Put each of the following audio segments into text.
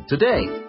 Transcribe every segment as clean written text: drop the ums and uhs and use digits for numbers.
today.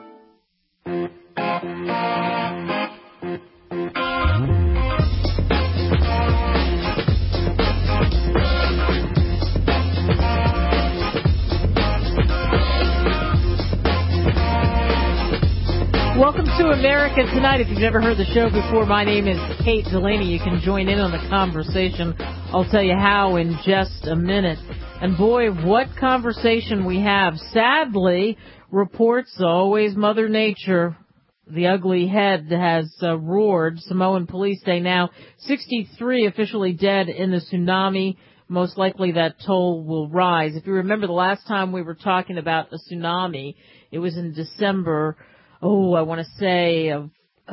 Welcome to America Tonight. If you've never heard the show before, my name is Kate Delaney. You can join in on the conversation. I'll tell you how in just a minute. And boy, what conversation we have. Sadly, reports, always Mother Nature, the ugly head has roared. Samoan police say now 63 officially dead in the tsunami. Most likely that toll will rise. If you remember the last time we were talking about a tsunami, it was in December, I want to say of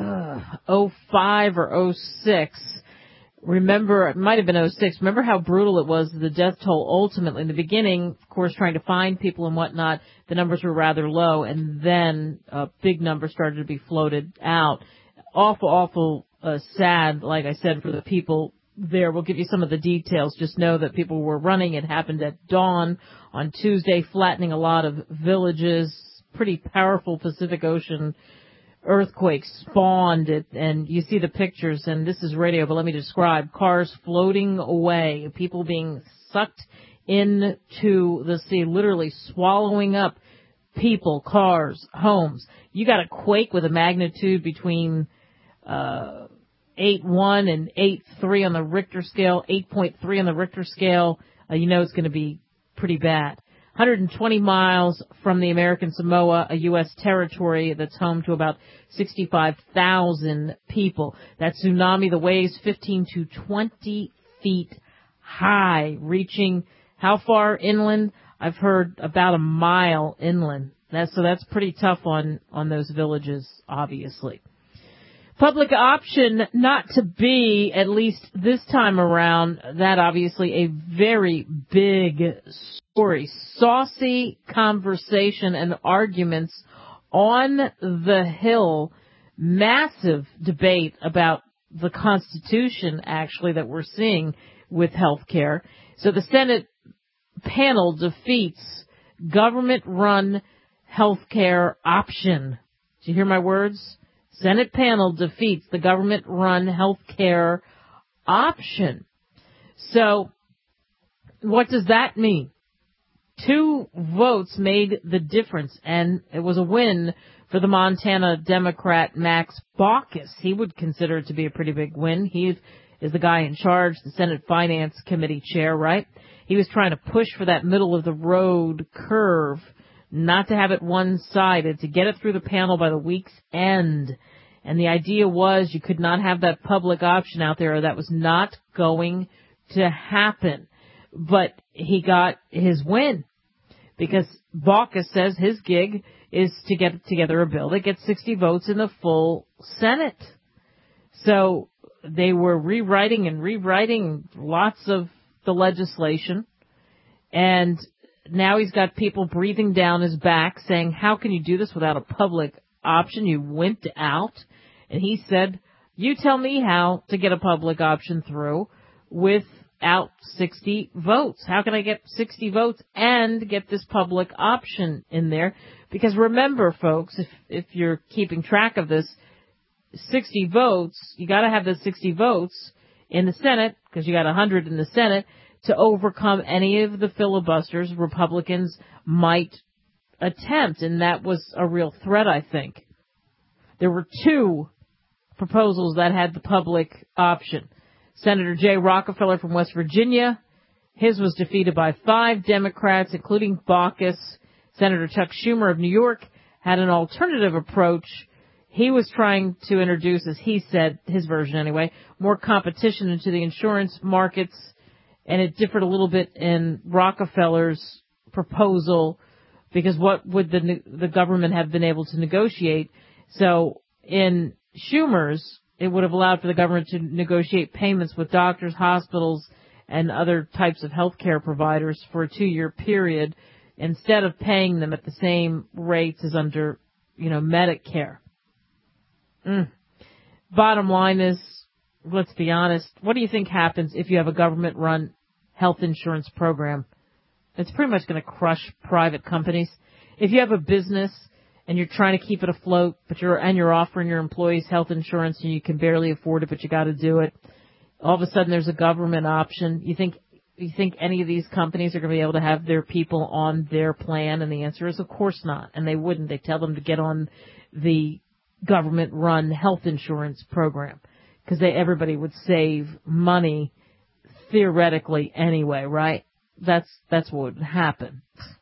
05 or 06. Remember, it might have been 06. Remember how brutal it was, the death toll ultimately. In the beginning, of course, trying to find people and whatnot, the numbers were rather low, and then a big number started to be floated out. Awful, sad, like I said, for the people there. We'll give you some of the details. Just know that people were running. It happened at dawn on Tuesday, flattening a lot of villages. Pretty powerful Pacific Ocean earthquake spawned it, and you see the pictures, and this is radio, but let me describe. Cars floating away, people being sucked into the sea, literally swallowing up people, cars, homes. You got a quake with a magnitude between 8.1 and 8.3 on the Richter scale, 8.3 on the Richter scale. You know it's going to be pretty bad. 120 miles from the American Samoa, a U.S. territory that's home to about 65,000 people. That tsunami, the waves 15 to 20 feet high, reaching how far inland? I've heard about a mile inland. So that's pretty tough on those villages, obviously. Public option not to be, at least this time around, that obviously a very big story. Saucy conversation and arguments on the Hill. Massive debate about the Constitution, actually, that we're seeing with health care. So the Senate panel defeats government-run health care option. Did you hear my words? Senate panel defeats the government-run health care option. So what does that mean? 2 votes made the difference, and it was a win for the Montana Democrat Max Baucus. He would consider it to be a pretty big win. He is the guy in charge, the Senate Finance Committee chair, right? He was trying to push for that middle-of-the-road curve, not to have it one-sided, to get it through the panel by the week's end. And the idea was you could not have that public option out there, or that was not going to happen. But he got his win, because Baucus says his gig is to get together a bill that gets 60 votes in the full Senate. So they were rewriting lots of the legislation, and now he's got people breathing down his back saying, how can you do this without a public option? You wimped out. And he said, you tell me how to get a public option through without 60 votes. How can I get 60 votes and get this public option in there? Because remember, folks, if you're keeping track of this, 60 votes, you got to have the 60 votes in the Senate, because you got 100 in the Senate, to overcome any of the filibusters Republicans might attempt. And that was a real threat, I think. There were 2 proposals that had the public option. Senator Jay Rockefeller from West Virginia, his was defeated by 5 Democrats, including Baucus. Senator Chuck Schumer of New York had an alternative approach. He was trying to introduce, as he said, his version anyway, more competition into the insurance markets, and it differed a little bit in Rockefeller's proposal, because what would the government have been able to negotiate? So in Schumer's, it would have allowed for the government to negotiate payments with doctors, hospitals, and other types of healthcare providers for a 2-year period, instead of paying them at the same rates as under, Medicare. Bottom line is, let's be honest, what do you think happens if you have a government-run health insurance program? It's pretty much going to crush private companies. If you have a business and you're trying to keep it afloat, but you're offering your employees health insurance and you can barely afford it, but you got to do it. All of a sudden there's a government option. You think any of these companies are going to be able to have their people on their plan? And the answer is, of course not. And they wouldn't. They tell them to get on the government-run health insurance program because everybody would save money theoretically anyway, right? That's what would happen.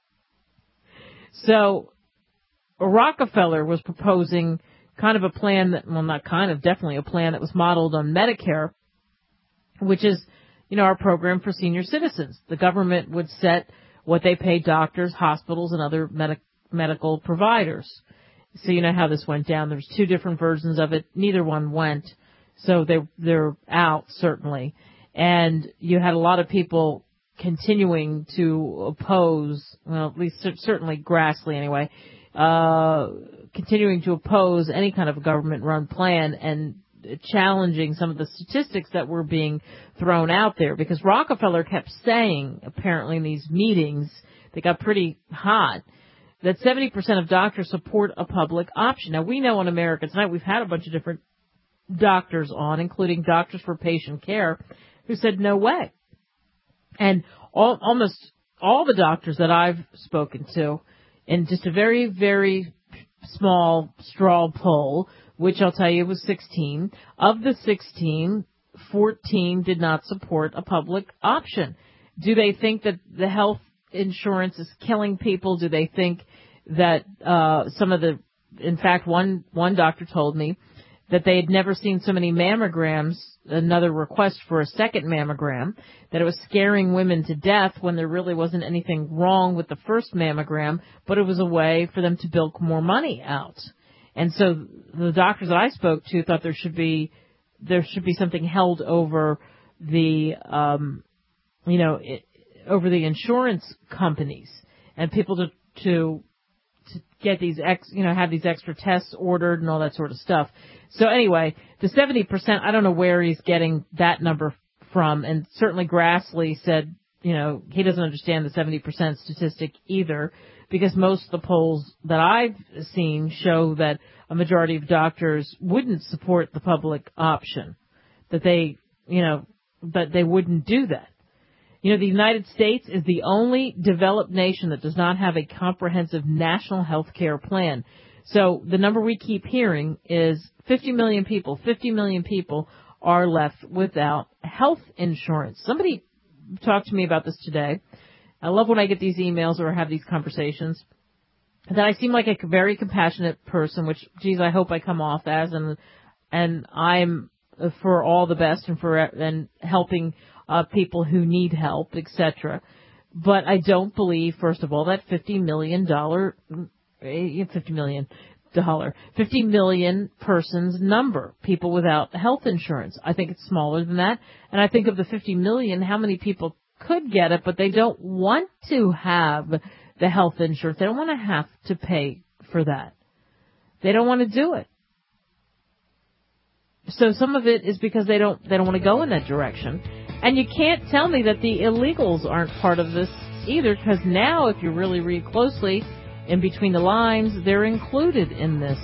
So Rockefeller was proposing kind of a plan that, well, not kind of, definitely a plan that was modeled on Medicare, which is, our program for senior citizens. The government would set what they pay doctors, hospitals, and other medical providers. So you know how this went down. There was two different versions of it. Neither one went. So they're out, certainly. And you had a lot of people continuing to oppose, well, at least certainly Grassley anyway, continuing to oppose any kind of government-run plan and challenging some of the statistics that were being thrown out there, because Rockefeller kept saying, apparently in these meetings, they got pretty hot, that 70% of doctors support a public option. Now, we know on America Tonight we've had a bunch of different doctors on, including Doctors for Patient Care, who said no way. And almost all the doctors that I've spoken to, in just a very, very small straw poll, which I'll tell you was 16. Of the 16, 14 did not support a public option. Do they think that the health insurance is killing people? Do they think that in fact, one doctor told me that they had never seen so many mammograms, another request for a second mammogram, that it was scaring women to death when there really wasn't anything wrong with the first mammogram, but it was a way for them to bilk more money out. And so the doctors that I spoke to thought there should be something held over the, over the insurance companies and people to get these have these extra tests ordered and all that sort of stuff. So anyway, the 70%, I don't know where he's getting that number from. And certainly Grassley said, he doesn't understand the 70% statistic either, because most of the polls that I've seen show that a majority of doctors wouldn't support the public option, that they wouldn't do that. The United States is the only developed nation that does not have a comprehensive national health care plan. So the number we keep hearing is 50 million people are left without health insurance. Somebody talked to me about this today. I love when I get these emails or have these conversations, that I seem like a very compassionate person, which, geez, I hope I come off as, and I'm for all the best and helping people who need help, etc. But I don't believe, first of all, that $50 million persons number, people without health insurance. I think it's smaller than that. And I think of the 50 million, how many people could get it, but they don't want to have the health insurance. They don't want to have to pay for that. They don't want to do it. So some of it is because they don't want to go in that direction. And you can't tell me that the illegals aren't part of this either, because now if you really read closely in between the lines, they're included in this.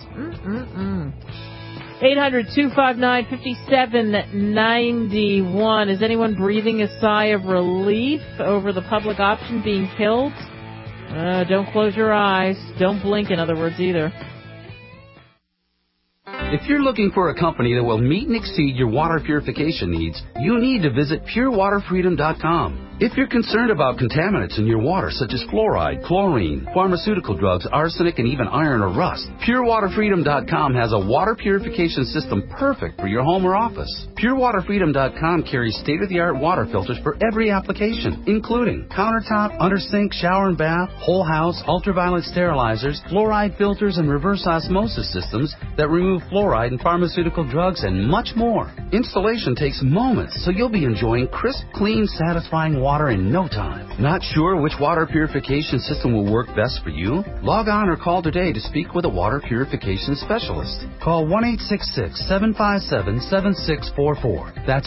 800-259-5791. Is anyone breathing a sigh of relief over the public option being killed? Don't close your eyes. Don't blink, in other words, either. If you're looking for a company that will meet and exceed your water purification needs, you need to visit PureWaterFreedom.com. If you're concerned about contaminants in your water, such as fluoride, chlorine, pharmaceutical drugs, arsenic, and even iron or rust, PureWaterFreedom.com has a water purification system perfect for your home or office. PureWaterFreedom.com carries state-of-the-art water filters for every application, including countertop, under-sink, shower and bath, whole house, ultraviolet sterilizers, fluoride filters, and reverse osmosis systems that remove fluoride and pharmaceutical drugs, and much more. Installation takes moments, so you'll be enjoying crisp, clean, satisfying water water in no time. Not sure which water purification system will work best for you? Log on or call today to speak with a water purification specialist. Call 1-866-757-7644. That's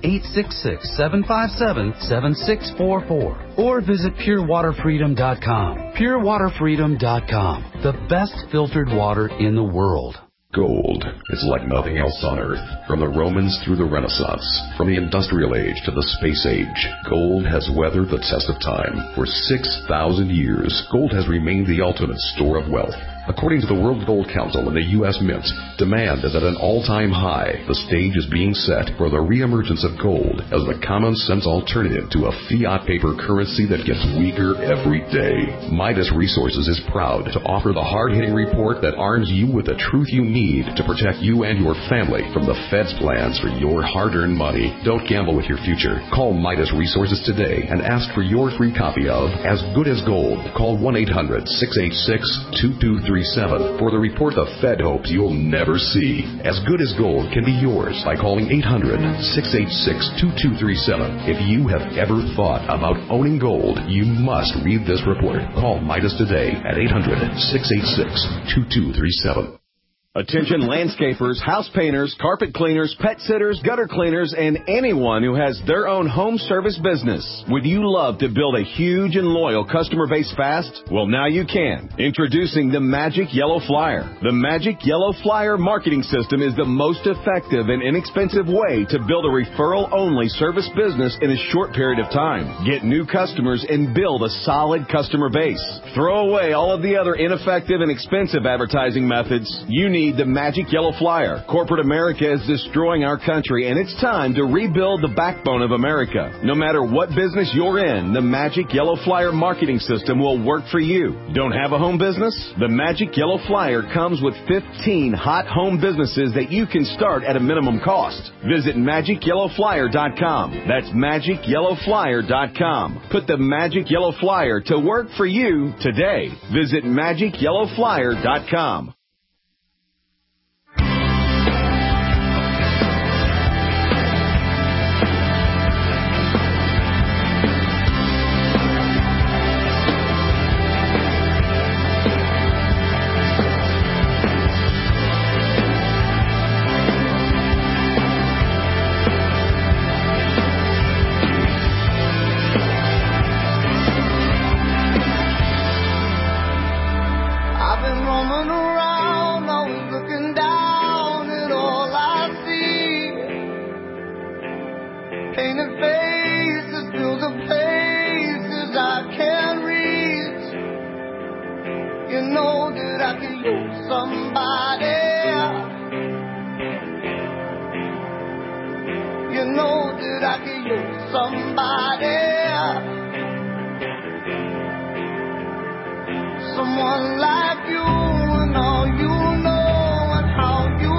1-866-757-7644. Or visit purewaterfreedom.com. purewaterfreedom.com. The best filtered water in the world. Gold is like nothing else on Earth. From the Romans through the Renaissance, from the Industrial Age to the Space Age, gold has weathered the test of time. For 6,000 years, gold has remained the ultimate store of wealth. According to the World Gold Council and the U.S. Mint, demand is at an all-time high. The stage is being set for the reemergence of gold as the common-sense alternative to a fiat paper currency that gets weaker every day. Midas Resources is proud to offer the hard-hitting report that arms you with the truth you need to protect you and your family from the Fed's plans for your hard-earned money. Don't gamble with your future. Call Midas Resources today and ask for your free copy of As Good as Gold. Call 1-800-686-2237 for the report the Fed hopes you'll never see. As Good as Gold can be yours by calling 800-686-2237. If you have ever thought about owning gold, you must read this report. Call Midas today at 800-686-2237. Attention landscapers, house painters, carpet cleaners, pet sitters, gutter cleaners, and anyone who has their own home service business. Would you love to build a huge and loyal customer base fast? Well, now you can. Introducing the Magic Yellow Flyer. The Magic Yellow Flyer marketing system is the most effective and inexpensive way to build a referral-only service business in a short period of time. Get new customers and build a solid customer base. Throw away all of the other ineffective and expensive advertising methods. You need the Magic Yellow Flyer. Corporate America is destroying our country, and it's time to rebuild the backbone of America. No matter what business you're in, the Magic Yellow Flyer marketing system will work for you. Don't have a home business? The Magic Yellow Flyer comes with 15 hot home businesses that you can start at a minimum cost. Visit MagicYellowFlyer.com. That's MagicYellowFlyer.com. Put the Magic Yellow Flyer to work for you today. Visit MagicYellowFlyer.com. Someone like you and all you know and how you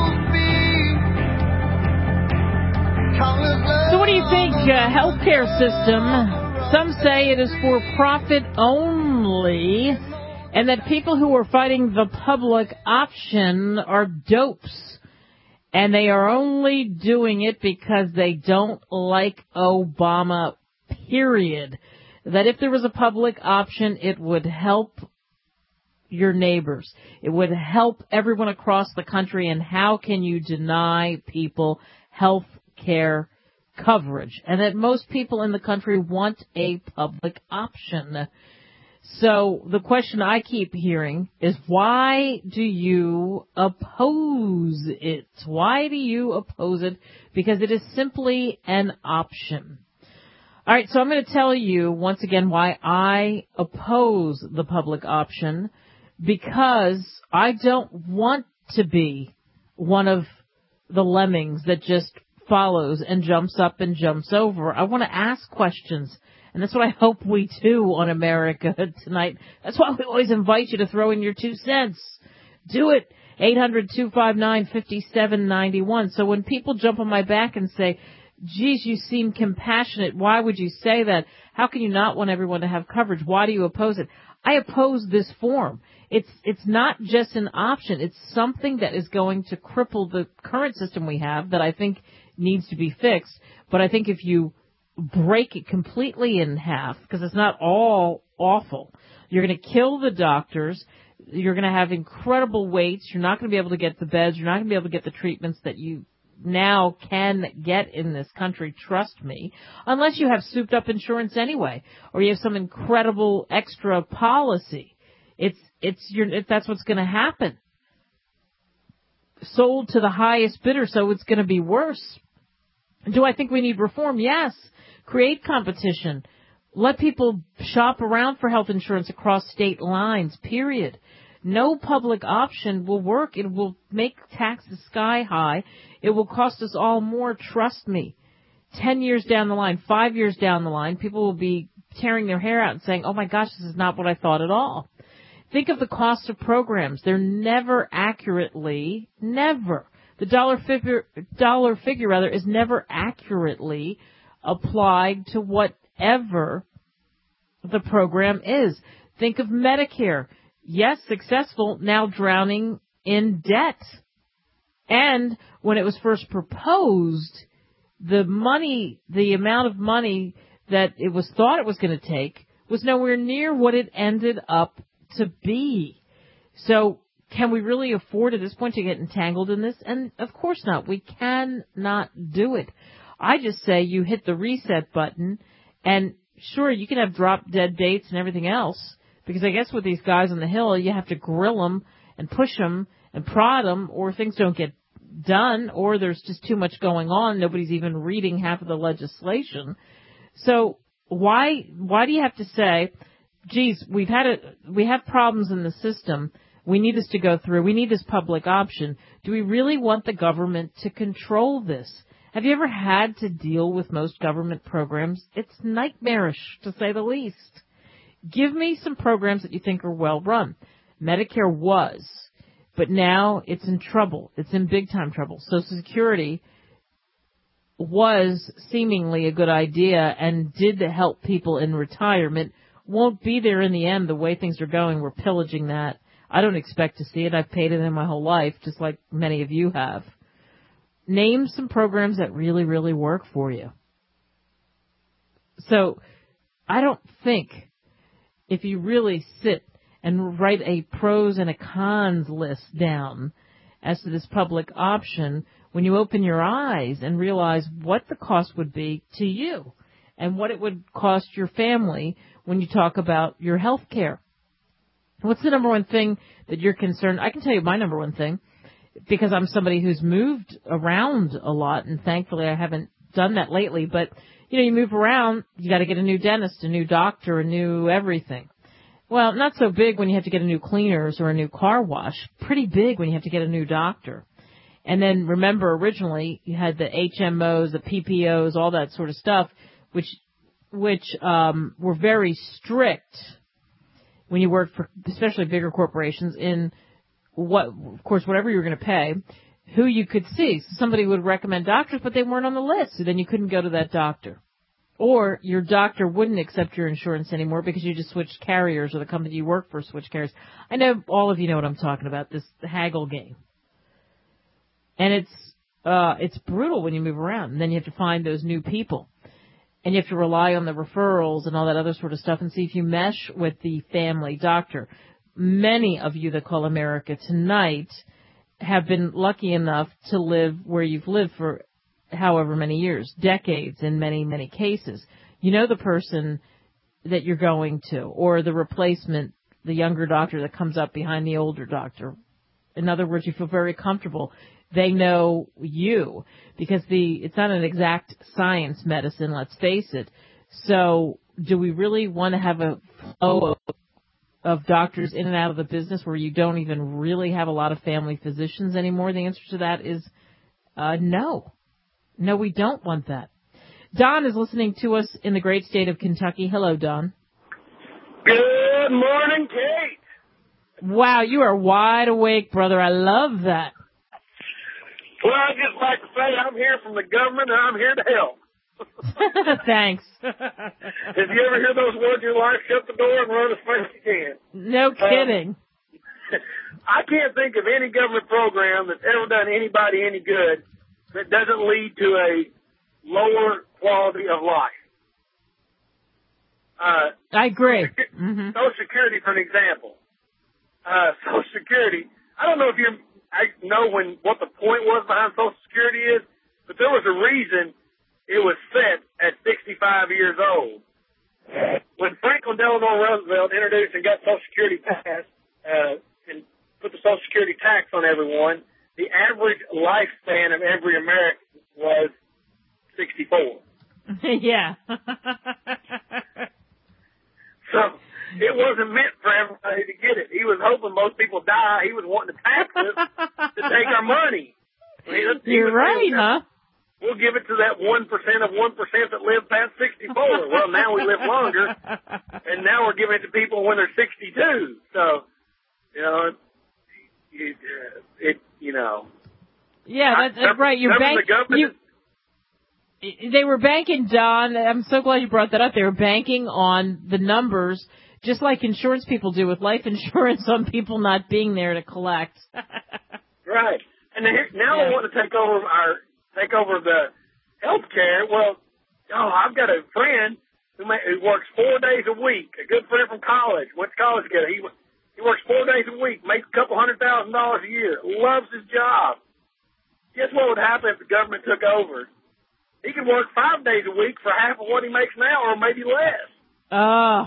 speak. So what do you think, healthcare system? Some say it is for profit only, and that people who are fighting the public option are dopes, and they are only doing it because they don't like Obama, period. That if there was a public option, it would help your neighbors. It would help everyone across the country, and how can you deny people health care coverage? And that most people in the country want a public option. So the question I keep hearing is, why do you oppose it? Why do you oppose it? Because it is simply an option. All right, so I'm going to tell you once again why I oppose the public option. Because I don't want to be one of the lemmings that just follows and jumps up and jumps over. I want to ask questions. And that's what I hope we do on America tonight. That's why we always invite you to throw in your 2 cents. Do it. 800-259-5791. So when people jump on my back and say, geez, you seem compassionate, why would you say that? How can you not want everyone to have coverage? Why do you oppose it? I oppose this form. It's not just an option. It's something that is going to cripple the current system we have that I think needs to be fixed. But I think if you break it completely in half, because it's not all awful. You're going to kill the doctors. You're going to have incredible waits. You're not going to be able to get the beds. You're not going to be able to get the treatments that you now can get in this country, trust me, unless you have souped up insurance anyway, or you have some incredible extra policy. That's what's going to happen. Sold to the highest bidder, so it's going to be worse. Do I think we need reform? Yes. Create competition. Let people shop around for health insurance across state lines, period. No public option will work. It will make taxes sky high. It will cost us all more, trust me. 10 years down the line, 5 years down the line, people will be tearing their hair out and saying, oh my gosh, this is not what I thought at all. Think of the cost of programs. They're never the dollar figure is never accurately applied to whatever the program is. Think of Medicare. Yes, successful, now drowning in debt. And when it was first proposed, the amount of money that it was thought it was going to take was nowhere near what it ended up to be. So can we really afford at this point to get entangled in this? And of course not. We cannot do it. I just say you hit the reset button, and sure, you can have drop dead dates and everything else, because I guess with these guys on the Hill, you have to grill them and push them and prod them, or things don't get done, or there's just too much going on. Nobody's even reading half of the legislation. So why do you have to say, geez, we have problems in the system. We need this to go through. We need this public option. Do we really want the government to control this? Have you ever had to deal with most government programs? It's nightmarish, to say the least. Give me some programs that you think are well run. Medicare was, but now it's in trouble. It's in big time trouble. Social Security was seemingly a good idea and did help people in retirement. Won't be there in the end. The way things are going, we're pillaging that. I don't expect to see it. I've paid it in my whole life, just like many of you have. Name some programs that really, really work for you. So I don't think if you really sit and write a pros and a cons list down as to this public option, when you open your eyes and realize what the cost would be to you and what it would cost your family when you talk about your health care. What's the number one thing that you're concerned? I can tell you my number one thing, because I'm somebody who's moved around a lot, and thankfully I haven't done that lately. But, you move around, you got to get a new dentist, a new doctor, a new everything. Well, not so big when you have to get a new cleaners or a new car wash. Pretty big when you have to get a new doctor. And then remember, originally you had the HMOs, the PPOs, all that sort of stuff, which were very strict when you worked for, especially bigger corporations, in of course, whatever you were going to pay, who you could see. So somebody would recommend doctors, but they weren't on the list, so then you couldn't go to that doctor. Or your doctor wouldn't accept your insurance anymore because you just switched carriers, or the company you work for switched carriers. I know all of you know what I'm talking about, this haggle game. And it's brutal when you move around, and then you have to find those new people. And you have to rely on the referrals and all that other sort of stuff and see if you mesh with the family doctor. Many of you that call America tonight have been lucky enough to live where you've lived for however many years, decades in many, many cases. You know the person that you're going to, or the replacement, the younger doctor that comes up behind the older doctor. In other words, you feel very comfortable. They know you, because it's not an exact science medicine, let's face it. So do we really want to have a flow of doctors in and out of the business where you don't even really have a lot of family physicians anymore? The answer to that is no. No, we don't want that. Don is listening to us in the great state of Kentucky. Hello, Don. Good morning, Kate. Wow, you are wide awake, brother. I love that. Well, I'd just like to say I'm here from the government and I'm here to help. Thanks. If you ever hear those words in your life, shut the door and run as fast as you can. No kidding. I can't think of any government program that's ever done anybody any good that doesn't lead to a lower quality of life. I agree. Social Security, for an example. Social Security, I don't know if I know what the point was behind Social Security is, but there was a reason it was set at 65 years old. When Franklin Delano Roosevelt introduced and got Social Security passed, and put the Social Security tax on everyone, the average lifespan of every American was 64. Yeah. So it wasn't meant for everybody to get it. He was hoping most people die. He was wanting to tax us to take our money. You're right, huh? We'll give it to that 1% of 1% that live past 64. Well, now we live longer, and now we're giving it to people when they're 62. So, Yeah, that's right. They were banking, Don. I'm so glad you brought that up. They were banking on the numbers, just like insurance people do with life insurance, on people not being there to collect. Right. And now they want to take over the health care. Well, I've got a friend who works 4 days a week, a good friend from college, went to college together. He works 4 days a week, makes a couple $100,000 a year, loves his job. Guess what would happen if the government took over? He could work 5 days a week for half of what he makes now, or maybe less. Oh.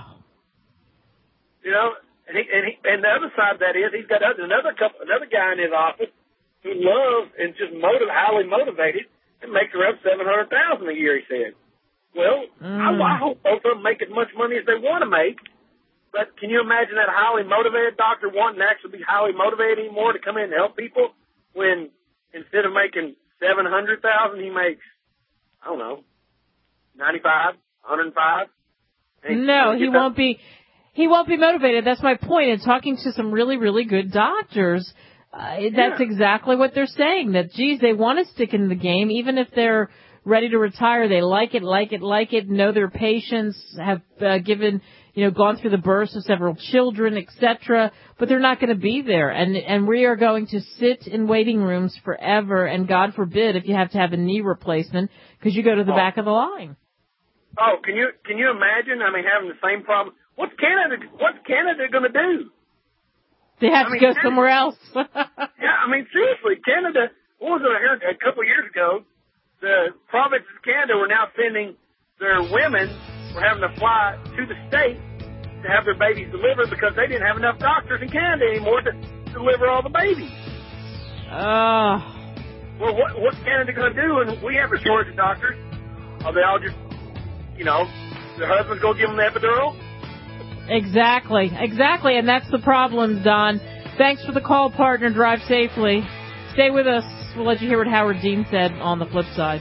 And the other side of that is he's got another guy in his office who loves and just highly motivated and makes around $700,000 a year, he said. Well, I hope both of them make as much money as they want to make, but can you imagine that highly motivated doctor wanting to actually be highly motivated anymore to come in and help people when instead of making $700,000 he makes, I don't know, 95, 105? No, he won't be. He won't be motivated. That's my point. And talking to some really, really good doctors, that's exactly what they're saying. That, geez, they want to stick in the game, even if they're ready to retire. They like it, know their patients, have gone through the births of several children, etc. But they're not going to be there. And we are going to sit in waiting rooms forever. And God forbid if you have to have a knee replacement because you go to the back of the line. Oh, can you imagine? I mean, having the same problem. What's Canada going to do? They have to go somewhere else. Yeah, I mean, seriously, Canada, what was it I heard a couple of years ago? The provinces of Canada were now sending their women, were having to fly to the state to have their babies delivered because they didn't have enough doctors in Canada anymore to deliver all the babies. Well, what's Canada going to do? And we have a shortage of doctors. Are they all just, their husbands go give them the epidural? Exactly. And that's the problem, Don. Thanks for the call, partner. Drive safely. Stay with us. We'll let you hear what Howard Dean said on the flip side.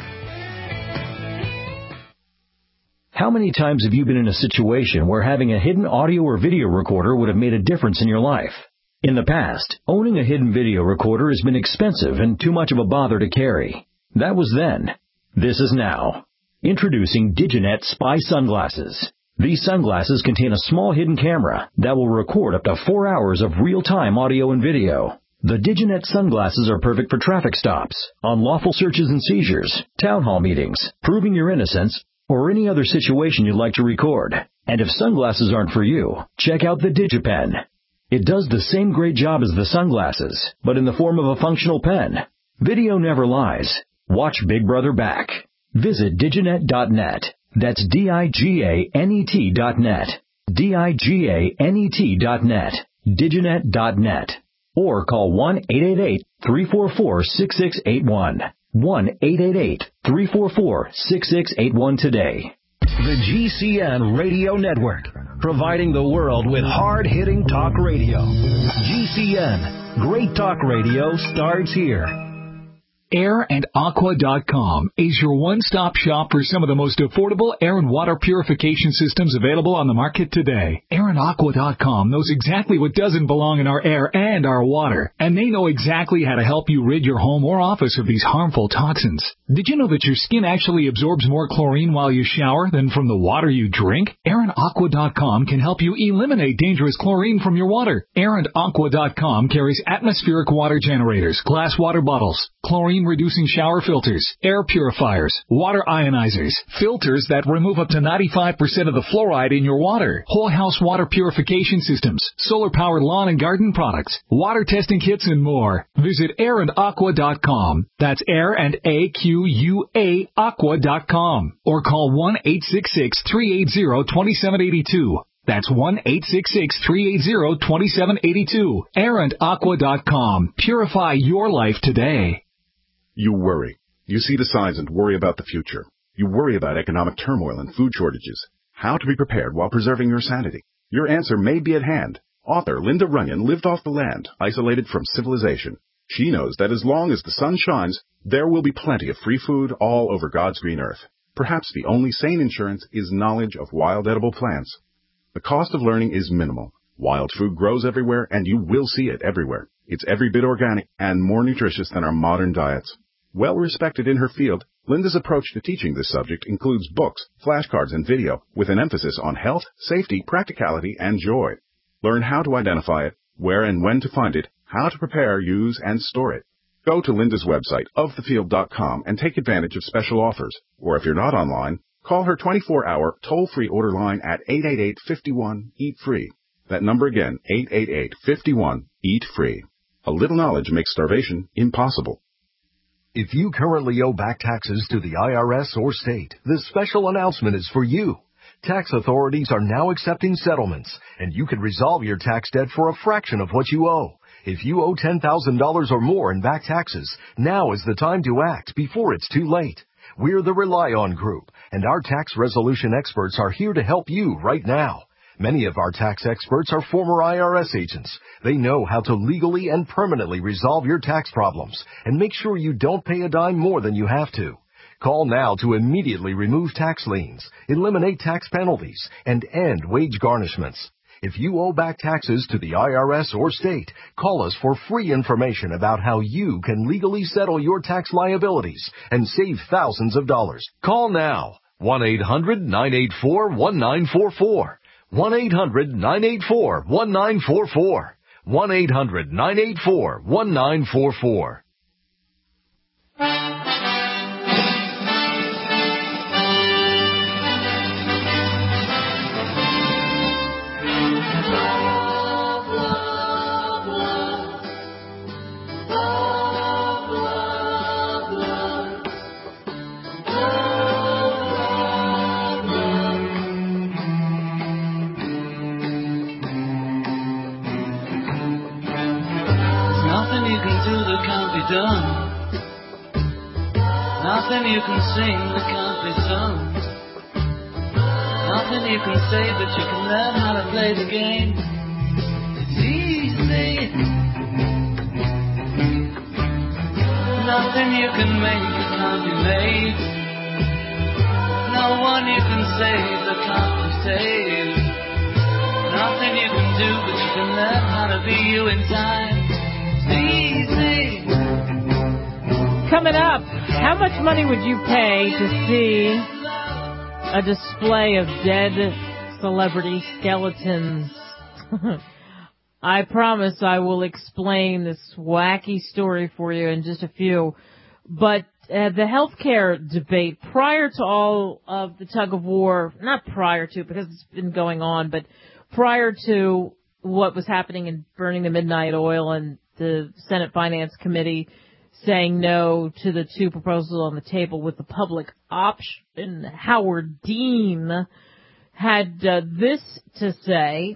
How many times have you been in a situation where having a hidden audio or video recorder would have made a difference in your life? In the past, owning a hidden video recorder has been expensive and too much of a bother to carry. That was then. This is now. Introducing Diginet Spy Sunglasses. These sunglasses contain a small hidden camera that will record up to 4 hours of real-time audio and video. The Diginet sunglasses are perfect for traffic stops, unlawful searches and seizures, town hall meetings, proving your innocence, or any other situation you'd like to record. And if sunglasses aren't for you, check out the DigiPen. It does the same great job as the sunglasses, but in the form of a functional pen. Video never lies. Watch Big Brother back. Visit Diginet.net. That's Diganet.net. Diganet.net. Diginet.net. Or call 1-888-344-6681. 1-888-344-6681 today. The GCN Radio Network, providing the world with hard-hitting talk radio. GCN, great talk radio starts here. AirandAqua.com is your one-stop shop for some of the most affordable air and water purification systems available on the market today. AirandAqua.com knows exactly what doesn't belong in our air and our water, and they know exactly how to help you rid your home or office of these harmful toxins. Did you know that your skin actually absorbs more chlorine while you shower than from the water you drink? AirandAqua.com can help you eliminate dangerous chlorine from your water. AirandAqua.com carries atmospheric water generators, glass water bottles, chlorine stain-reducing shower filters, air purifiers, water ionizers, filters that remove up to 95% of the fluoride in your water, whole house water purification systems, solar-powered lawn and garden products, water testing kits, and more. Visit airandaqua.com. That's airandaqua aqua.com. Or call 1-866-380-2782. That's 1-866-380-2782. airandaqua.com. Purify your life today. You worry. You see the signs and worry about the future. You worry about economic turmoil and food shortages. How to be prepared while preserving your sanity. Your answer may be at hand. Author Linda Runyon lived off the land, isolated from civilization. She knows that as long as the sun shines, there will be plenty of free food all over God's green earth. Perhaps the only sane insurance is knowledge of wild edible plants. The cost of learning is minimal. Wild food grows everywhere, and you will see it everywhere. It's every bit organic and more nutritious than our modern diets. Well respected in her field, Linda's approach to teaching this subject includes books, flashcards, and video with an emphasis on health, safety, practicality, and joy. Learn how to identify it, where and when to find it, how to prepare, use, and store it. Go to Linda's website, ofthefield.com, and take advantage of special offers. Or if you're not online, call her 24-hour toll-free order line at 888-51-EAT-FREE. That number again, 888-51-EAT-FREE. A little knowledge makes starvation impossible. If you currently owe back taxes to the IRS or state, this special announcement is for you. Tax authorities are now accepting settlements, and you can resolve your tax debt for a fraction of what you owe. If you owe $10,000 or more in back taxes, now is the time to act before it's too late. We're the Rely On Group, and our tax resolution experts are here to help you right now. Many of our tax experts are former IRS agents. They know how to legally and permanently resolve your tax problems and make sure you don't pay a dime more than you have to. Call now to immediately remove tax liens, eliminate tax penalties, and end wage garnishments. If you owe back taxes to the IRS or state, call us for free information about how you can legally settle your tax liabilities and save thousands of dollars. Call now. 1-800-984-1944. 1-800-984-1944. 1-800-984-1944. Done. Nothing you can sing that can't be sung. Nothing you can say, but you can learn how to play the game. It's easy. Nothing you can make that can't be made. No one you can save that can't be saved. Nothing you can do, but you can learn how to be you in time. It's easy. Coming up, how much money would you pay to see a display of dead celebrity skeletons? I promise I will explain this wacky story for you in just a few. But the healthcare debate, prior to all of the tug of war, not prior to because it's been going on, but prior to what was happening in burning the midnight oil and the Senate Finance Committee saying no to the two proposals on the table with the public option, Howard Dean had this to say.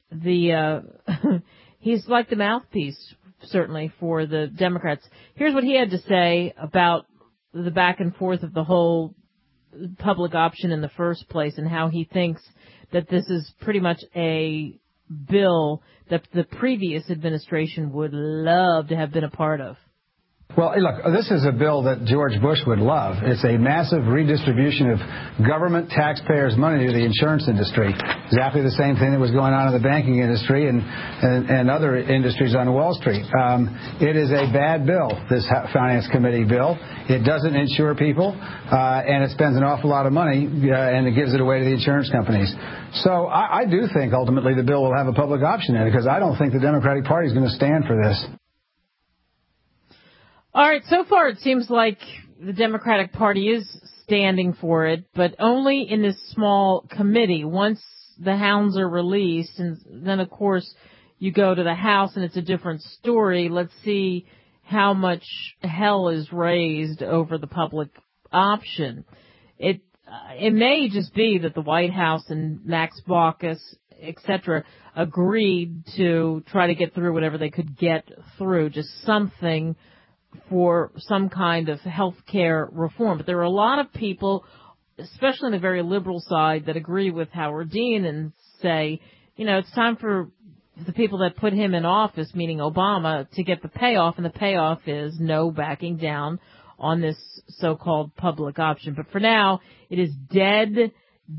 He's like the mouthpiece, certainly, for the Democrats. Here's what he had to say about the back and forth of the whole public option in the first place and how he thinks that this is pretty much a bill that the previous administration would love to have been a part of. Well, look, this is a bill that George Bush would love. It's a massive redistribution of government taxpayers' money to the insurance industry. Exactly the same thing that was going on in the banking industry and other industries on Wall Street. It is a bad bill, this Finance Committee bill. It doesn't insure people, and it spends an awful lot of money, and it gives it away to the insurance companies. So I do think ultimately the bill will have a public option in it because I don't think the Democratic Party is going to stand for this. All right, so far it seems like the Democratic Party is standing for it, but only in this small committee. Once the hounds are released, and then, of course, you go to the House and it's a different story. Let's see how much hell is raised over the public option. It may just be that the White House and Max Baucus, etc., agreed to try to get through whatever they could get through, just something for some kind of health care reform. But there are a lot of people, especially on the very liberal side, that agree with Howard Dean and say, it's time for the people that put him in office, meaning Obama, to get the payoff, and the payoff is no backing down on this so-called public option. But for now, it is dead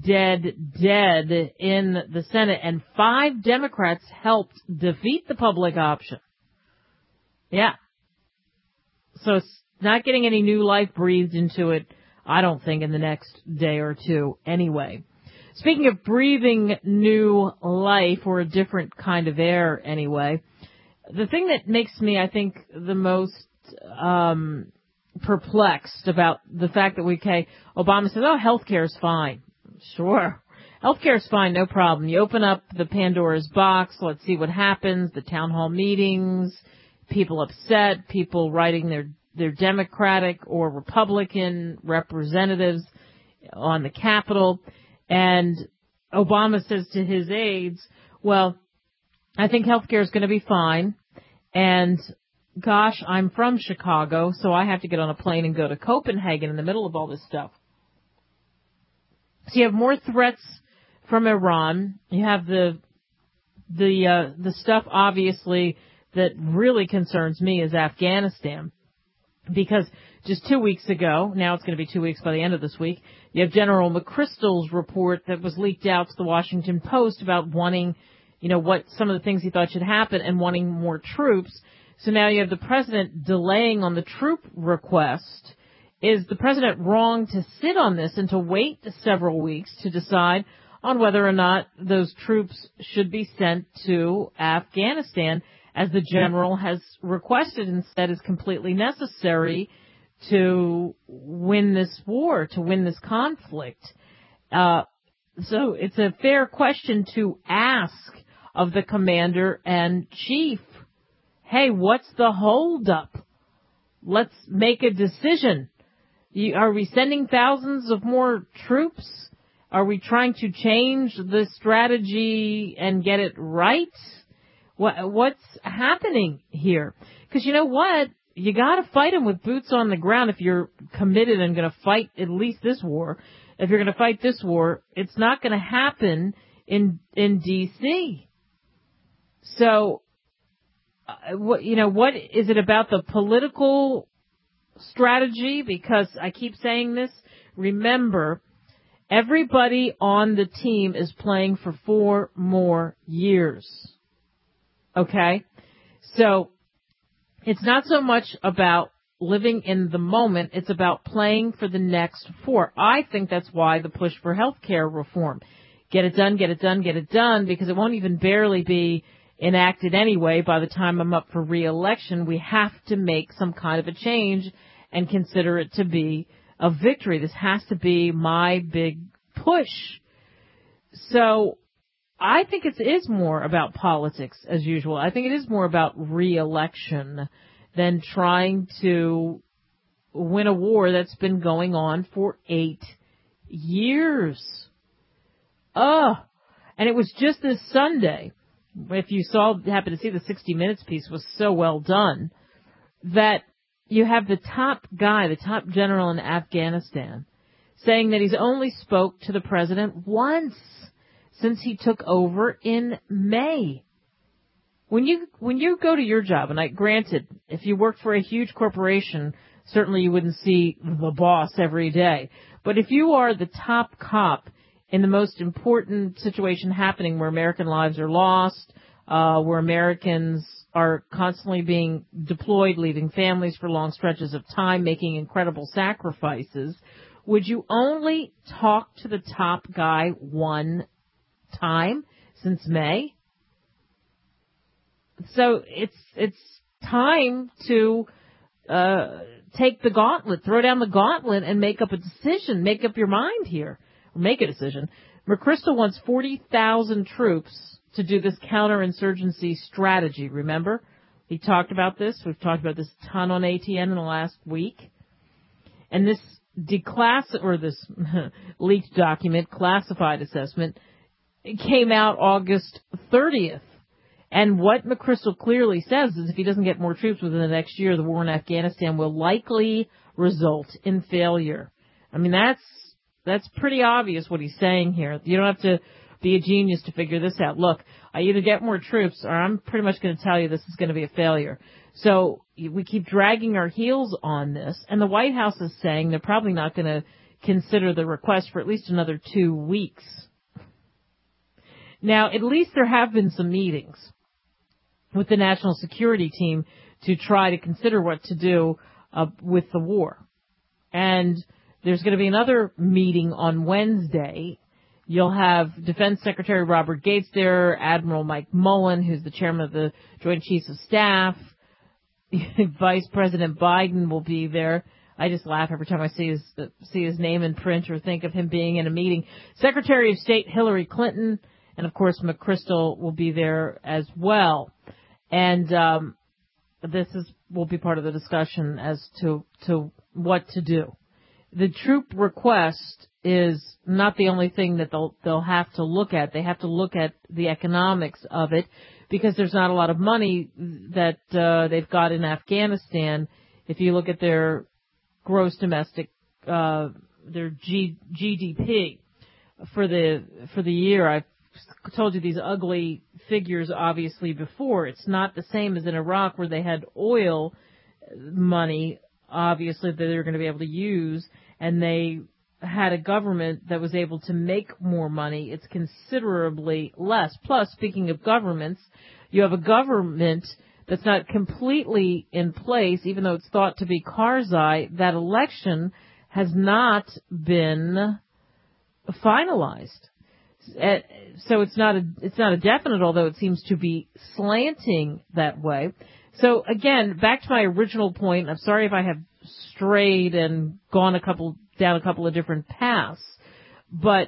in the Senate, and 5 Democrats helped defeat the public option. Yeah. So it's not getting any new life breathed into it, I don't think, in the next day or two anyway. Speaking of breathing new life, or a different kind of air anyway, the thing that makes me, I think, the most perplexed about the fact that Obama says, healthcare is fine. Sure. Healthcare is fine, no problem. You open up the Pandora's box, let's see what happens, the town hall meetings, people upset, people writing their Democratic or Republican representatives on the Capitol. And Obama says to his aides, well, I think healthcare is going to be fine. And gosh, I'm from Chicago, so I have to get on a plane and go to Copenhagen in the middle of all this stuff. So you have more threats from Iran. You have the stuff, obviously, that really concerns me is Afghanistan. Because just 2 weeks ago, now it's going to be 2 weeks by the end of this week, you have General McChrystal's report that was leaked out to the Washington Post about wanting, what some of the things he thought should happen and wanting more troops. So now you have the president delaying on the troop request. Is the president wrong to sit on this and to wait several weeks to decide on whether or not those troops should be sent to Afghanistan, as the general has requested and said is completely necessary to win this war, to win this conflict? So it's a fair question to ask of the commander and chief. Hey, what's the holdup? Let's make a decision. Are we sending thousands of more troops? Are we trying to change the strategy and get it right? What's happening here? Because you know what? You got to fight them with boots on the ground if you're committed and going to fight at least this war. If you're going to fight this war, it's not going to happen in D.C. So, what is it about the political strategy? Because I keep saying this. Remember, everybody on the team is playing for 4 more years. Okay? So, it's not so much about living in the moment. It's about playing for the next 4. I think that's why the push for health care reform. Get it done, get it done, get it done, because it won't even barely be enacted anyway by the time I'm up for re-election. We have to make some kind of a change and consider it to be a victory. This has to be my big push. So I think it is more about politics as usual. I think it is more about re-election than trying to win a war that's been going on for 8 years. And it was just this Sunday, if you happened to see the 60 Minutes piece, was so well done, that you have the top guy, the top general in Afghanistan, saying that he's only spoke to the president once since he took over in May. When you go to your job, and granted, if you work for a huge corporation, certainly you wouldn't see the boss every day. But if you are the top cop in the most important situation happening where American lives are lost, where Americans are constantly being deployed, leaving families for long stretches of time, making incredible sacrifices, would you only talk to the top guy one time since May? So it's time to take the gauntlet, throw down the gauntlet and make up a decision, make up your mind here, or make a decision. McChrystal wants 40,000 troops to do this counterinsurgency strategy. Remember? He talked about this. We've talked about this a ton on ATN in the last week. And this this leaked document, classified assessment, it came out August 30th. And what McChrystal clearly says is if he doesn't get more troops within the next year, the war in Afghanistan will likely result in failure. I mean, that's pretty obvious what he's saying here. You don't have to be a genius to figure this out. Look, I either get more troops or I'm pretty much going to tell you this is going to be a failure. So we keep dragging our heels on this, and the White House is saying they're probably not going to consider the request for at least another 2 weeks. Now, at least there have been some meetings with the national security team to try to consider what to do with the war. And there's going to be another meeting on Wednesday. You'll have Defense Secretary Robert Gates there, Admiral Mike Mullen, who's the chairman of the Joint Chiefs of Staff. Vice President Biden will be there. I just laugh every time I see his name in print or think of him being in a meeting. Secretary of State Hillary Clinton, and of course McChrystal will be there as well. And this will be part of the discussion as to what to do. The troop request is not the only thing that they'll have to look at. They have to look at the economics of it because there's not a lot of money that they've got in Afghanistan. If you look at their gross domestic, their GDP for the year, I've told you these ugly figures obviously before. It's not the same as in Iraq where they had oil money, obviously, that they're going to be able to use, and they had a government that was able to make more money. It's considerably less. Plus, speaking of governments, you have a government that's not completely in place, even though it's thought to be Karzai. That election has not been finalized. So it's not a definite, although it seems to be slanting that way. So again, back to my original point. I'm sorry if I have strayed and gone down a couple of different paths, but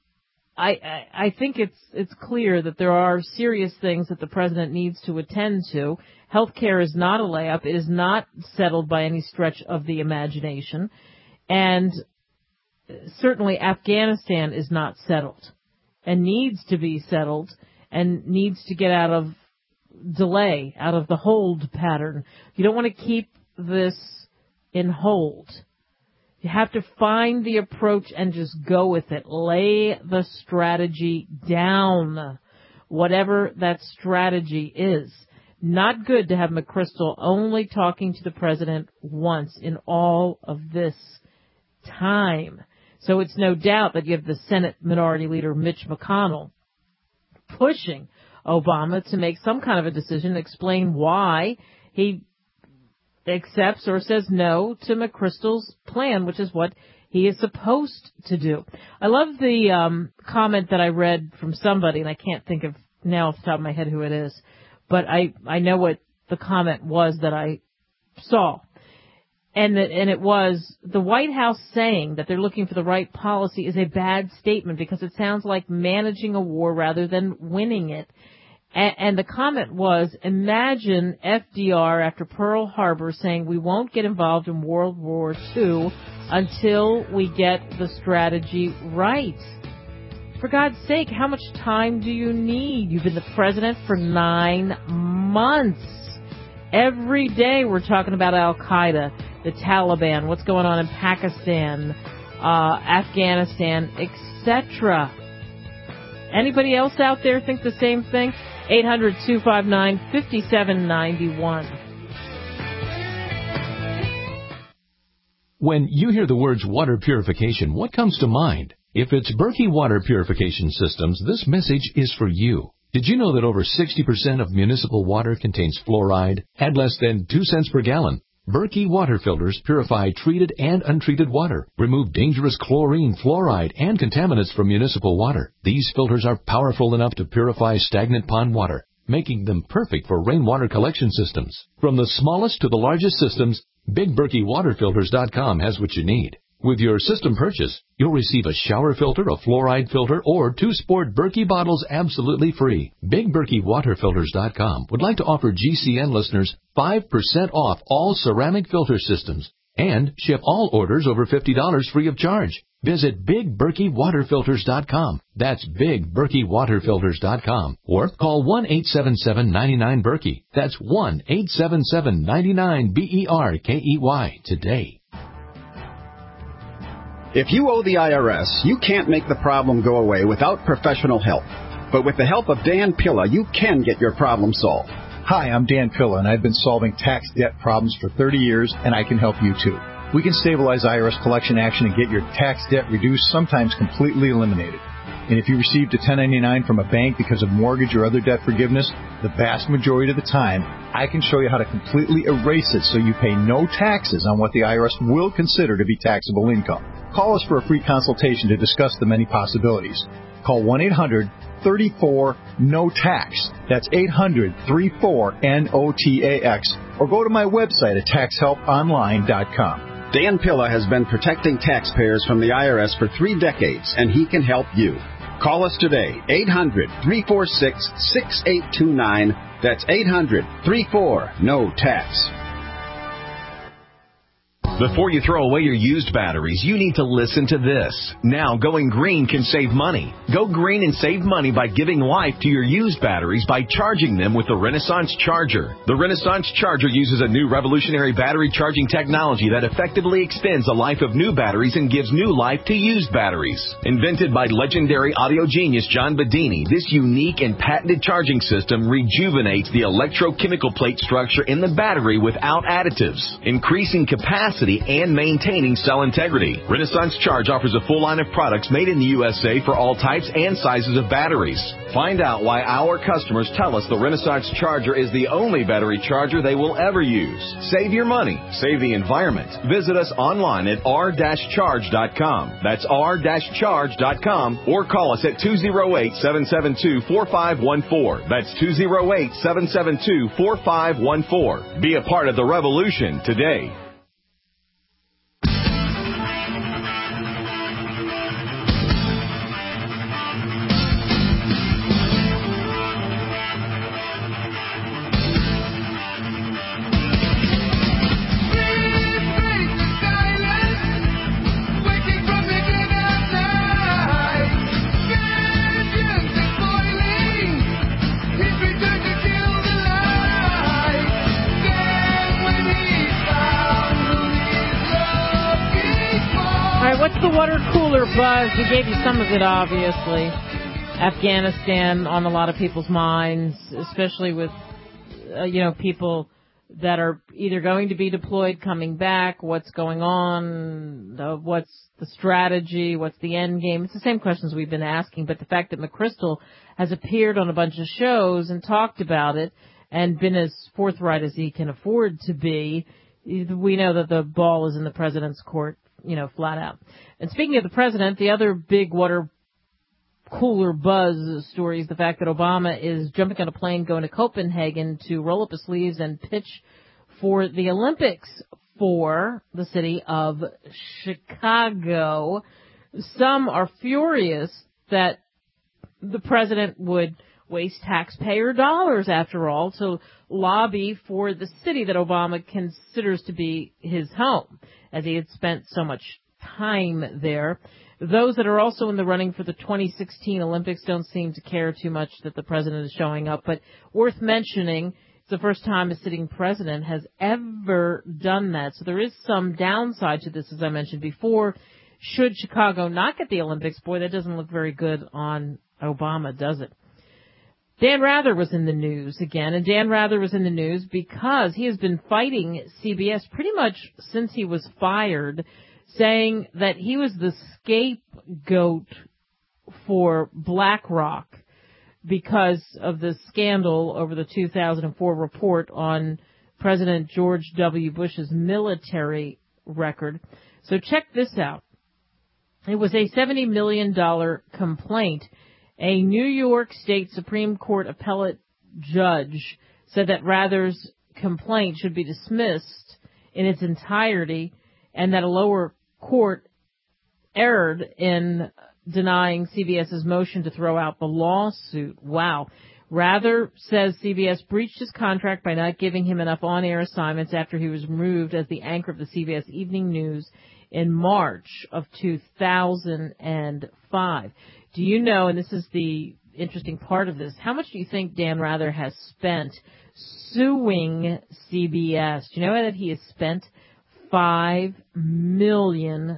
I think it's clear that there are serious things that the president needs to attend to. Healthcare is not a layup. It is not settled by any stretch of the imagination, and certainly Afghanistan is not settled and needs to be settled and needs to get out of delay, out of the hold pattern. You don't want to keep this in hold. You have to find the approach and just go with it. Lay the strategy down, whatever that strategy is. Not good to have McChrystal only talking to the president once in all of this time. So it's no doubt that you have the Senate Minority Leader Mitch McConnell pushing Obama to make some kind of a decision, explain why he accepts or says no to McChrystal's plan, which is what he is supposed to do. I love the comment that I read from somebody, and I can't think of now off the top of my head who it is, but I know what the comment was that I saw. And it was the White House saying that they're looking for the right policy is a bad statement because it sounds like managing a war rather than winning it. And the comment was, imagine FDR after Pearl Harbor saying we won't get involved in World War II until we get the strategy right. For God's sake, how much time do you need? You've been the president for 9 months. Every day we're talking about Al-Qaeda, the Taliban, what's going on in Pakistan, Afghanistan, etc. Anybody else out there think the same thing? 800-259-5791. When you hear the words water purification, what comes to mind? If it's Berkey Water Purification Systems, this message is for you. Did you know that over 60% of municipal water contains fluoride at less than 2 cents per gallon? Berkey water filters purify treated and untreated water, remove dangerous chlorine, fluoride, and contaminants from municipal water. These filters are powerful enough to purify stagnant pond water, making them perfect for rainwater collection systems. From the smallest to the largest systems, BigBerkeyWaterFilters.com has what you need. With your system purchase, you'll receive a shower filter, a fluoride filter, or 2 Sport Berkey bottles absolutely free. BigBerkeyWaterFilters.com would like to offer GCN listeners 5% off all ceramic filter systems and ship all orders over $50 free of charge. Visit BigBerkeyWaterFilters.com. That's BigBerkeyWaterFilters.com. Or call 1-877-99-BERKEY. That's 1-877-99-BERKEY today. If you owe the IRS, you can't make the problem go away without professional help. But with the help of Dan Pilla, you can get your problem solved. Hi, I'm Dan Pilla, and I've been solving tax debt problems for 30 years, and I can help you too. We can stabilize IRS collection action and get your tax debt reduced, sometimes completely eliminated. And if you received a 1099 from a bank because of mortgage or other debt forgiveness, the vast majority of the time, I can show you how to completely erase it so you pay no taxes on what the IRS will consider to be taxable income. Call us for a free consultation to discuss the many possibilities. Call 1-800-34-NO-TAX. That's 800-34-NOTAX. Or go to my website at taxhelponline.com. Dan Pilla has been protecting taxpayers from the IRS for 3 decades, and he can help you. Call us today, 800-346-6829. That's 800-34-NO-TAX. Before you throw away your used batteries, you need to listen to this. Now, going green can save money. Go green and save money by giving life to your used batteries by charging them with the Renaissance Charger. The Renaissance Charger uses a new revolutionary battery charging technology that effectively extends the life of new batteries and gives new life to used batteries. Invented by legendary audio genius John Bedini, this unique and patented charging system rejuvenates the electrochemical plate structure in the battery without additives, increasing capacity and maintaining cell integrity. Renaissance Charge offers a full line of products made in the USA for all types and sizes of batteries. Find out why our customers tell us the Renaissance Charger is the only battery charger they will ever use. Save your money. Save the environment. Visit us online at r-charge.com. That's r-charge.com, or call us at 208-772-4514. That's 208-772-4514. Be a part of the revolution today. What's the water cooler buzz? We gave you some of it, obviously. Afghanistan on a lot of people's minds, especially with, people that are either going to be deployed, coming back, what's going on, what's the strategy, what's the end game. It's the same questions we've been asking, but the fact that McChrystal has appeared on a bunch of shows and talked about it and been as forthright as he can afford to be, we know that the ball is in the president's court. Flat out. And speaking of the president, the other big water cooler buzz story is the fact that Obama is jumping on a plane going to Copenhagen to roll up his sleeves and pitch for the Olympics for the city of Chicago. Some are furious that the president would waste taxpayer dollars, after all, to lobby for the city that Obama considers to be his home, as he had spent so much time there. Those that are also in the running for the 2016 Olympics don't seem to care too much that the president is showing up, but worth mentioning, it's the first time a sitting president has ever done that. So there is some downside to this, as I mentioned before. Should Chicago not get the Olympics, boy, that doesn't look very good on Obama, does it? Dan Rather was in the news again, and Dan Rather was in the news because he has been fighting CBS pretty much since he was fired, saying that he was the scapegoat for BlackRock because of the scandal over the 2004 report on President George W. Bush's military record. So check this out. It was a $70 million complaint. A New York State Supreme Court appellate judge said that Rather's complaint should be dismissed in its entirety, and that a lower court erred in denying CBS's motion to throw out the lawsuit. Wow. Rather says CBS breached his contract by not giving him enough on-air assignments after he was removed as the anchor of the CBS Evening News in March of 2005. Do you know, and this is the interesting part of this, how much do you think Dan Rather has spent suing CBS? Do you know that he has spent $5 million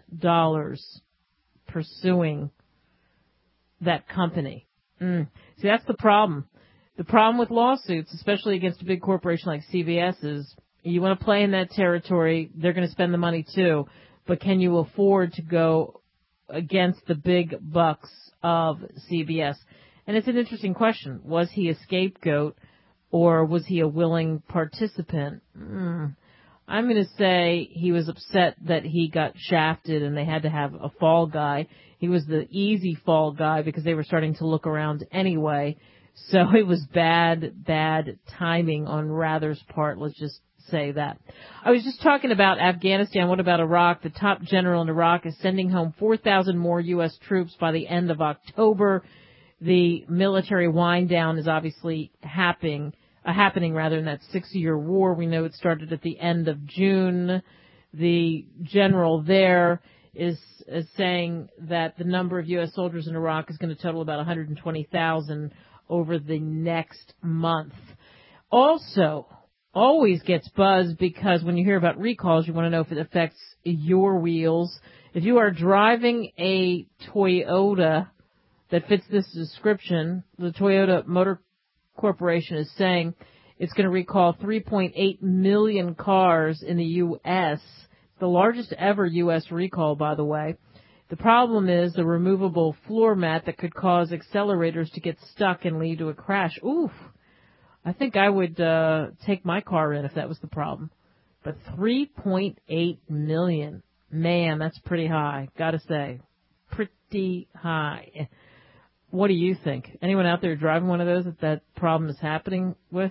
pursuing that company? See, that's the problem. The problem with lawsuits, especially against a big corporation like CBS, is you want to play in that territory, they're going to spend the money too, but can you afford to go against the big bucks of CBS? And it's an interesting question. Was he a scapegoat or was he a willing participant? I'm going to say he was upset that he got shafted and they had to have a fall guy. He was the easy fall guy because they were starting to look around anyway. So it was bad timing on Rather's part. Let's just say that. I was just talking about Afghanistan. What about Iraq? The top general in Iraq is sending home 4,000 more U.S. troops by the end of October. The military wind down is obviously happening rather in that 6-year war. We know it started at the end of June. The general there is saying that the number of U.S. soldiers in Iraq is going to total about 120,000 over the next month. Also, always gets buzzed because when you hear about recalls, you want to know if it affects your wheels. If you are driving a Toyota that fits this description, the Toyota Motor Corporation is saying it's going to recall 3.8 million cars in the U.S., the largest ever U.S. recall, by the way. The problem is the removable floor mat that could cause accelerators to get stuck and lead to a crash. Oof. I think I would take my car in if that was the problem. But 3.8 million. Man, that's pretty high. Gotta say. Pretty high. What do you think? Anyone out there driving one of those that problem is happening with?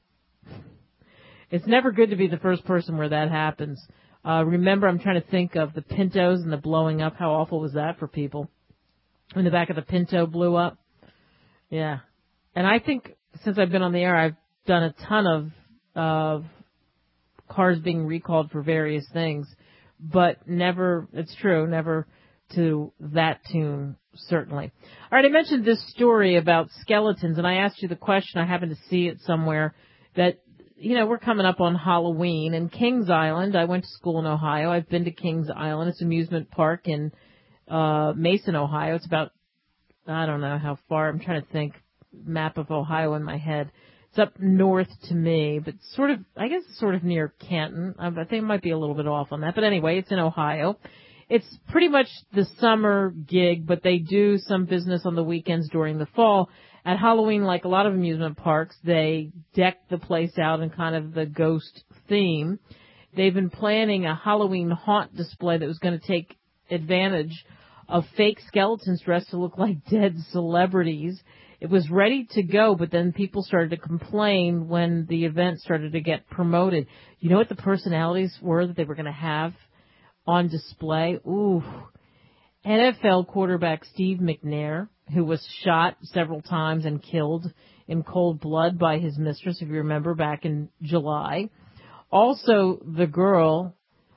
It's never good to be the first person where that happens. Remember, I'm trying to think of the Pintos and the blowing up. How awful was that for people? When the back of the Pinto blew up? Yeah. And I think since I've been on the air, I've done a ton of cars being recalled for various things. But never, it's true, never to that tune, certainly. All right, I mentioned this story about skeletons, and I asked you the question, I happened to see it somewhere, that we're coming up on Halloween, and Kings Island, I went to school in Ohio. I've been to Kings Island. It's an amusement park in Mason, Ohio. It's about, I don't know how far. I'm trying to think, map of Ohio in my head. It's up north to me, but sort of near Canton. I think it might be a little bit off on that. But anyway, it's in Ohio. It's pretty much the summer gig, but they do some business on the weekends during the fall. At Halloween, like a lot of amusement parks, they deck the place out in kind of the ghost theme. They've been planning a Halloween haunt display that was going to take advantage of fake skeletons dressed to look like dead celebrities. It was ready to go, but then people started to complain when the event started to get promoted. You know what the personalities were that they were going to have on display? Ooh. NFL quarterback Steve McNair, who was shot several times and killed in cold blood by his mistress, if you remember, back in July. Also, the girl,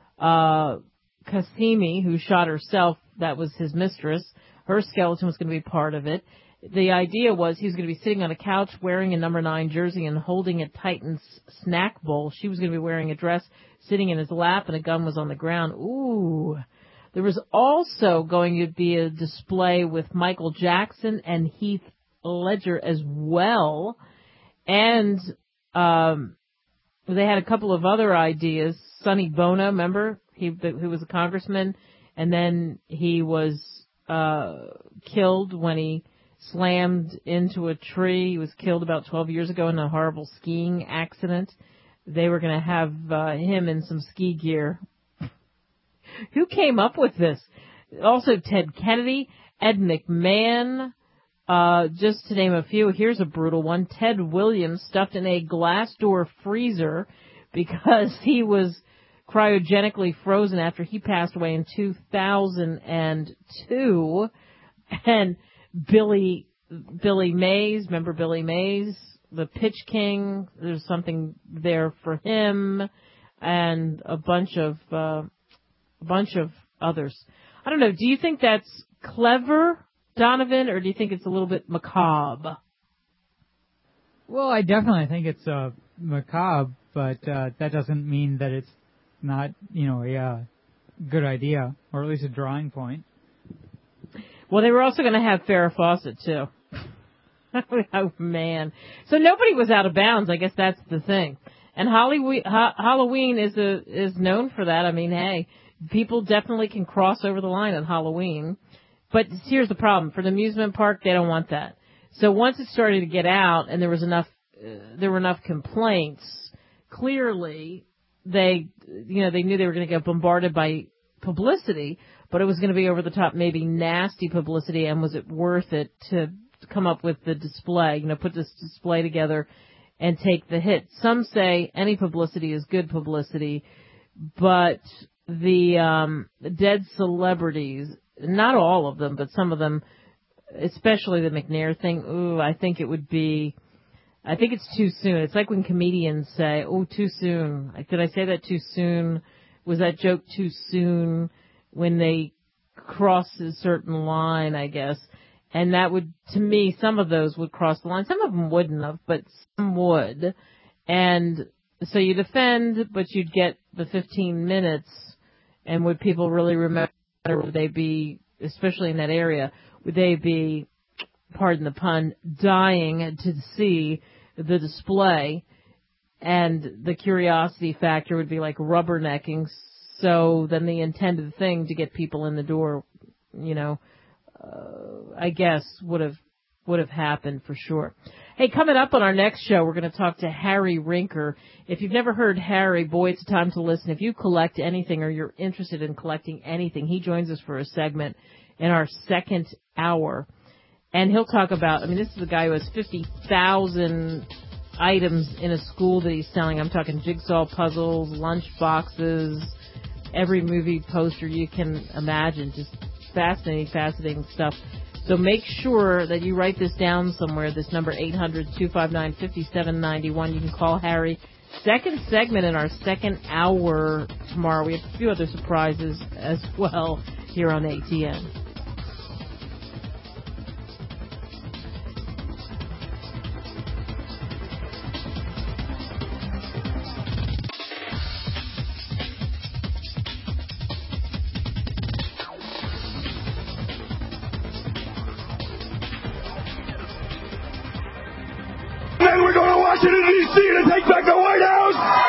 Qasimi, who shot herself, that was his mistress. Her skeleton was going to be part of it. The idea was he was going to be sitting on a couch wearing a number 9 jersey and holding a Titans snack bowl. She was going to be wearing a dress, sitting in his lap, and a gun was on the ground. Ooh. There was also going to be a display with Michael Jackson and Heath Ledger as well. And they had a couple of other ideas. Sonny Bono, remember? Who was a congressman, and then he was killed when he slammed into a tree. He was killed about 12 years ago in a horrible skiing accident. They were going to have him in some ski gear. Who came up with this? Also Ted Kennedy, Ed McMahon, just to name a few. Here's a brutal one. Ted Williams stuffed in a glass door freezer because he was cryogenically frozen after he passed away in 2002. And Billy Mays, remember Billy Mays, the Pitch King? There's something there for him, and a bunch of others. I don't know. Do you think that's clever, Donovan, or do you think it's a little bit macabre? Well, I definitely think it's macabre, but that doesn't mean that it's not, a good idea, or at least a drawing point. Well, they were also going to have Farrah Fawcett, too. Oh, man. So nobody was out of bounds. I guess that's the thing. And Halloween is known for that. I mean, hey, people definitely can cross over the line on Halloween. But here's the problem. For the amusement park, they don't want that. So once it started to get out and there were enough complaints, clearly they knew they were going to get bombarded by publicity, but it was going to be over the top, maybe nasty publicity, and was it worth it to come up with the display, put this display together and take the hit? Some say any publicity is good publicity, but the dead celebrities, not all of them, but some of them, especially the McNair thing, I think it's too soon. It's like when comedians say, too soon. Did I say that too soon? Was that joke too soon? When they cross a certain line, I guess. And that would, to me, some of those would cross the line. Some of them wouldn't have, but some would. And so you defend, but you'd get the 15 minutes. And would people really remember? Would they be, especially in that area, would they be, pardon the pun, dying to see the display? And the curiosity factor would be like rubbernecking. So then the intended thing to get people in the door, I guess would have happened for sure. Hey, coming up on our next show, we're going to talk to Harry Rinker. If you've never heard Harry, boy, it's time to listen. If you collect anything or you're interested in collecting anything, he joins us for a segment in our second hour. And he'll talk about, this is a guy who has 50,000 items in a school that he's selling. I'm talking jigsaw puzzles, lunch boxes, every movie poster you can imagine. Just fascinating stuff. So make sure that you write this down somewhere, this number 800-259-5791. You can call Harry. Second segment in our second hour tomorrow. We have a few other surprises as well here on ATN. Washington, D.C. to take back the White House.